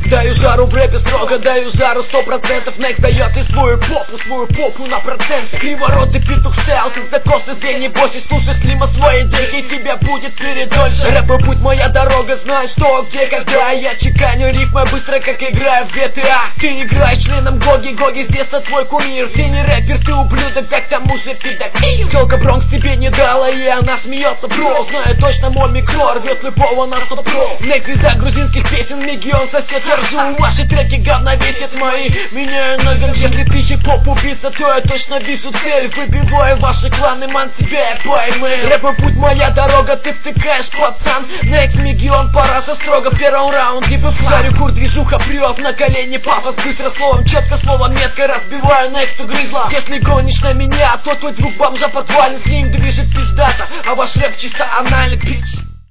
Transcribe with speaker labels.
Speaker 1: Даю жару в рэпе строго, даю жару 100%. Next дает и свою попу на процент. Криворотый петух стайл, ты знакомься здесь, не бойся. Слушай Слима свои деньги, тебя будет передольше. Рэп путь моя дорога, знаю что, где, когда. Я чеканю рифмы быстро, как играю в GTA. Ты играешь членом Гоги, Гоги с детства твой кумир. Ты не рэпер, ты ублюдок, да к тому же педофил. Телка Бронкс тебе не дала, и она смеется, бро. Знаю точно, мой микро рвет любого на 100 про. Next звезда грузинских песен, Мегион, сосед, я ржу. Ваши треки говна весят мои, меняю на гонг. Если ты хип-хоп убийца, то я точно вижу цель. Выбиваю ваши кланы, ман, тебя я пойму. Рэп путь моя дорога, ты втыкаешь, пацан. Next Мегион, параша строго в первом раунде бифла. Шарю кур, движуха прет, на колени пафос. Быстро словом, четко словом, метко разбиваю Next грызла. Если гонишь на меня, то твой друг бомжа подвален. С ним движет пиздата, а ваш рэп чисто анальный, бич.